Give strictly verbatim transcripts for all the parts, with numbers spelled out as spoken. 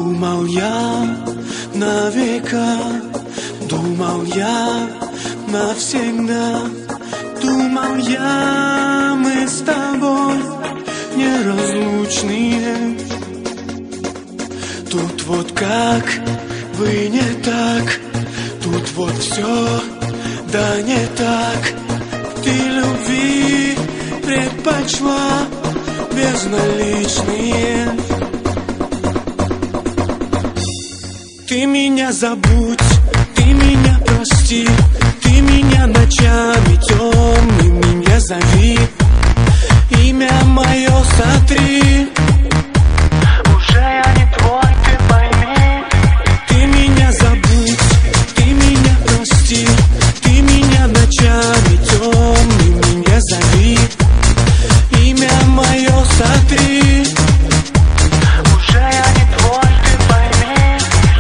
Думал я на века, думал я навсегда, думал я, мы с тобой неразлучные. Тут вот как вы не так, тут вот все, да не так. Ты любви предпочла безналичные. Ты меня забудь, ты меня прости, ты меня ночами темными не зови, имя мое сотри. Уже я не твой, ты пойми. Ты меня забудь, ты меня прости, ты меня ночами темными не зови, имя мое сотри. Уже я не твой, ты пойми.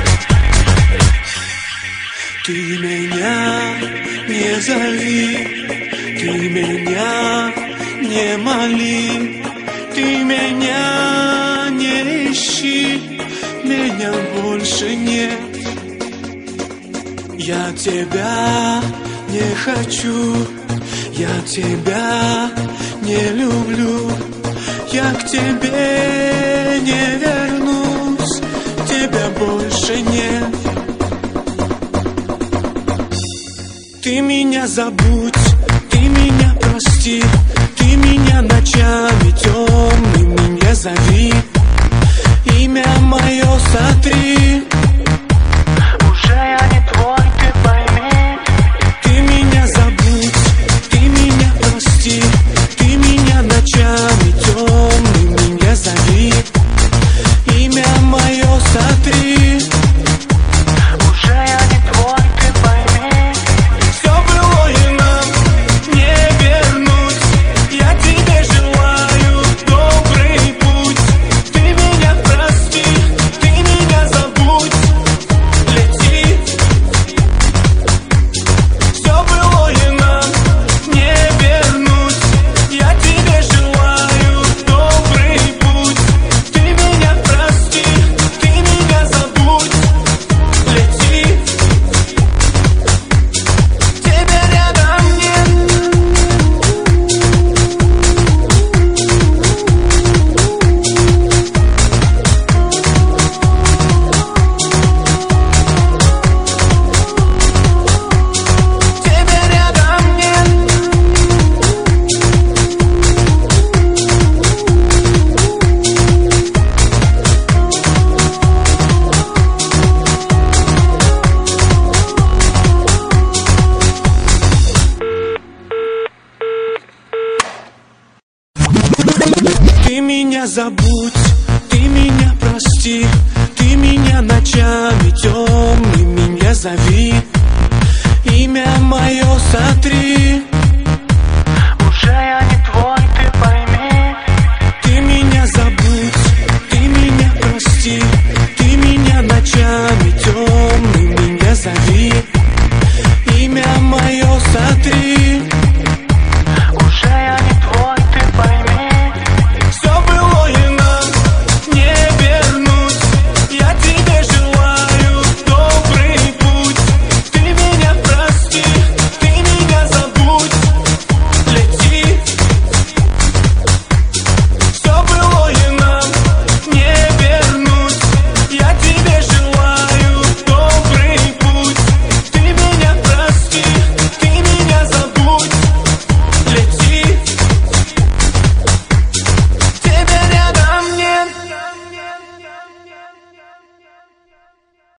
Ты меня не зови, ты меня не моли, ты меня не ищи, меня больше нет. Я тебя не хочу, я тебя не люблю, я к тебе не вернусь, тебя больше нет. Ты меня забудь, ты меня прости, ты меня ночами темными не зови, имя мое сотри. Уже я не твой, ты пойми. Ты меня забудь, ты меня прости, ты меня ночами темными не зови, имя мое сотри. Уже я не твой, ты пойми. Все было и нам не вернуть, я тебе желаю добрый путь. Ты меня прости, ты меня забудь, лети. Все было и нам не вернуть, я тебе желаю добрый путь. Ты меня прости, ты меня забудь, лети. Тебя рядом нет. Тебя рядом нет. Ты меня забудь, ты меня прости, ты меня ночами темными не зови,